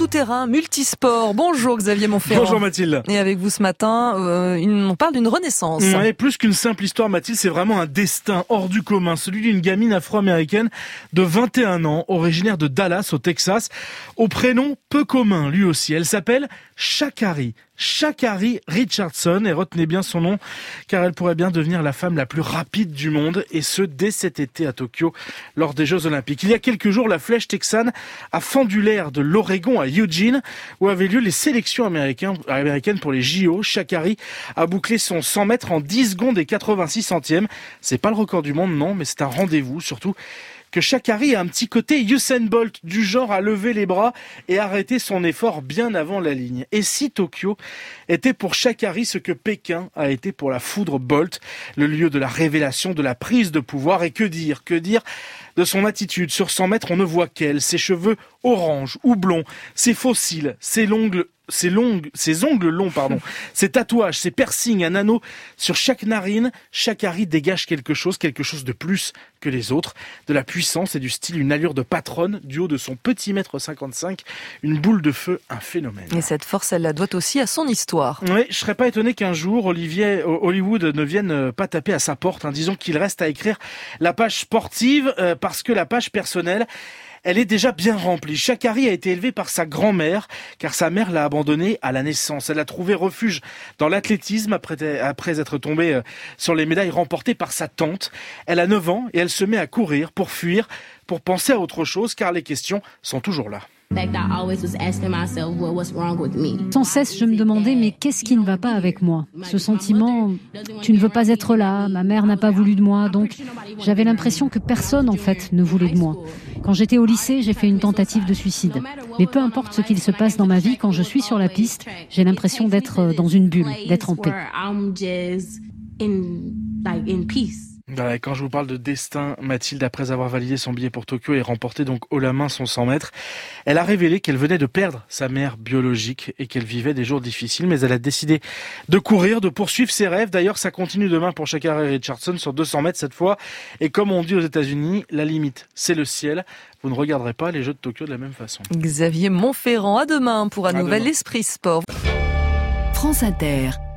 tout-terrain, multisport. Bonjour Xavier Monferrand. Bonjour Mathilde. Et avec vous ce matin, on parle d'une renaissance. Ouais, plus qu'une simple histoire Mathilde, c'est vraiment un destin hors du commun. Celui d'une gamine afro-américaine de 21 ans, originaire de Dallas au Texas, au prénom peu commun lui aussi. Elle s'appelle Sha'Carri Richardson, et retenez bien son nom car elle pourrait bien devenir la femme la plus rapide du monde, et ce dès cet été à Tokyo lors des Jeux Olympiques. Il y a quelques jours, la flèche texane a fendu l'air de l'Oregon à Eugene où avaient lieu les sélections américaines pour les JO. Sha'Carri a bouclé son 100 mètres en 10 secondes et 86 centièmes. C'est pas le record du monde, non, mais c'est un rendez-vous, surtout que Sha'Carri a un petit côté Usain Bolt, du genre à lever les bras et arrêter son effort bien avant la ligne. Et si Tokyo était pour Sha'Carri ce que Pékin a été pour la foudre Bolt, le lieu de la révélation, de la prise de pouvoir, et que dire de son attitude sur 100 mètres, on ne voit qu'elle, ses cheveux orange ou blonds, ses fossiles, ses ongles longs, ses tatouages, ses piercings, un anneau sur chaque narine. Sha'Carri dégage quelque chose de plus que les autres, de la puissance et du style, une allure de patronne, du haut de son petit 1,55 m, une boule de feu, un phénomène. Et cette force, elle la doit aussi à son histoire. Oui, je serais pas étonné qu'un jour Hollywood ne vienne pas taper à sa porte. Disons qu'il reste à écrire la page sportive, parce que la page personnelle, elle est déjà bien remplie. Sha'Carri a été élevée par sa grand-mère, car sa mère l'a abandonnée à la naissance. Elle a trouvé refuge dans l'athlétisme après être tombée sur les médailles remportées par sa tante. Elle a 9 ans et elle se met à courir pour fuir, pour penser à autre chose, car les questions sont toujours là. Sans cesse, je me demandais, mais qu'est-ce qui ne va pas avec moi ? Ce sentiment, tu ne veux pas être là, ma mère n'a pas voulu de moi, donc j'avais l'impression que personne, en fait, ne voulait de moi. Quand j'étais au lycée, j'ai fait une tentative de suicide. Mais peu importe ce qu'il se passe dans ma vie, quand je suis sur la piste, j'ai l'impression d'être dans une bulle, d'être en paix. Quand je vous parle de destin, Mathilde, après avoir validé son billet pour Tokyo et remporté donc haut la main son 100 mètres, elle a révélé qu'elle venait de perdre sa mère biologique et qu'elle vivait des jours difficiles, mais elle a décidé de courir, de poursuivre ses rêves. D'ailleurs, ça continue demain pour Sha'Carri Richardson sur 200 mètres cette fois. Et comme on dit aux États-Unis, la limite, c'est le ciel. Vous ne regarderez pas les Jeux de Tokyo de la même façon. Xavier Monferrand, à demain pour un nouvel Esprit Sport. France Inter.